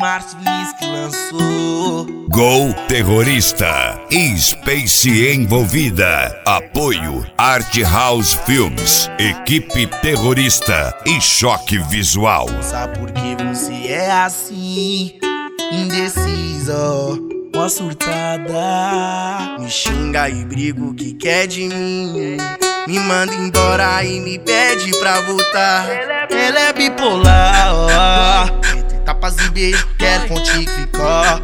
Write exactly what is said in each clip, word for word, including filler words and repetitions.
Márcio Lins que lançou. Gol Terrorista, Space envolvida. Apoio Art House Films, Equipe Terrorista e Choque Visual. Sabe por que você é assim? Indecisa, ó surtada. Me xinga e briga o que quer de mim. Me manda embora e me pede pra voltar. Ela é bipolar, ó. Entre tapas e beijo, quero contigo ficar.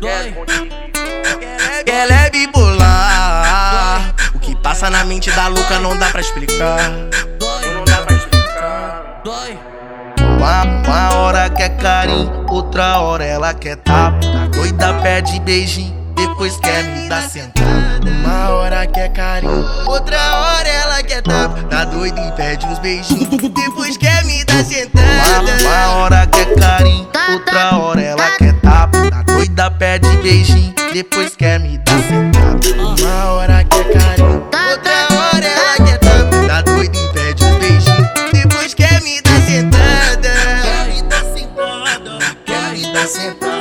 Ela é bipolar. O que passa na mente da louca não dá pra explicar. Não dá pra explicar. Uma, uma hora quer carinho, outra hora ela quer tapa. Tá doida, pede beijinho, depois quer me dar sentada. Uma hora quer carinho, outra hora ela quer tapa. Tá doida e pede uns beijinhos, depois quer me dar sentada. Uma, uma hora quer carinho, outra hora ela quer tapa. Tá doida, pede beijinho, depois quer me dar sentada. Uma hora quer carinho, outra hora ela quer tapa. Tá doida e pede uns beijinhos, depois quer me dar sentada. Quer me dar sentada, quer me dar sentada.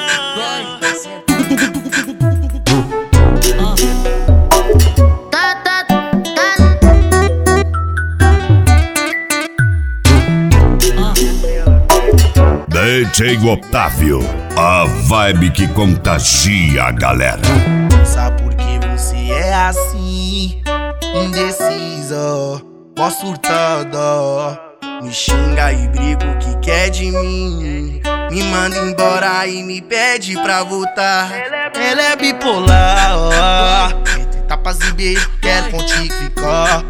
D J Otávio, a vibe que contagia a galera. Sabe por que você é assim? Indecisa, ó surtada. Me xinga e briga o que quer de mim. Me manda embora e me pede pra voltar. Ela é bipolar, ó. Entre tapas e beijo, quero contigo ficar.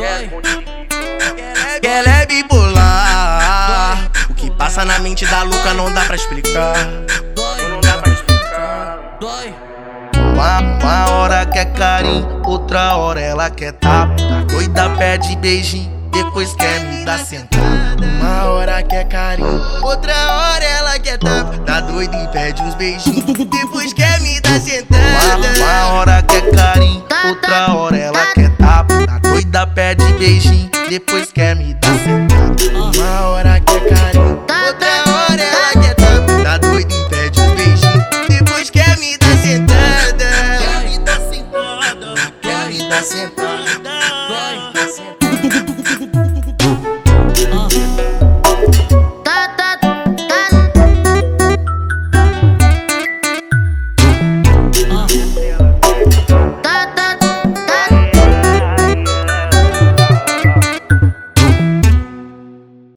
Ela é bipolar. O que passa na mente da louca não dá pra explicar. Não dá pra explicar. Uma, uma hora quer carinho, outra hora ela quer tapa. Tá doida, pede beijinho, depois quer me dar sentada. Uma hora quer carinho, outra hora ela quer tapa. Tá doida e pede uns beijinhos, depois quer me dar sentada. Uma, uma hora quer carinho, outra hora ela quer tapa. Tá doida, pede beijinho, depois quer me dar sentada.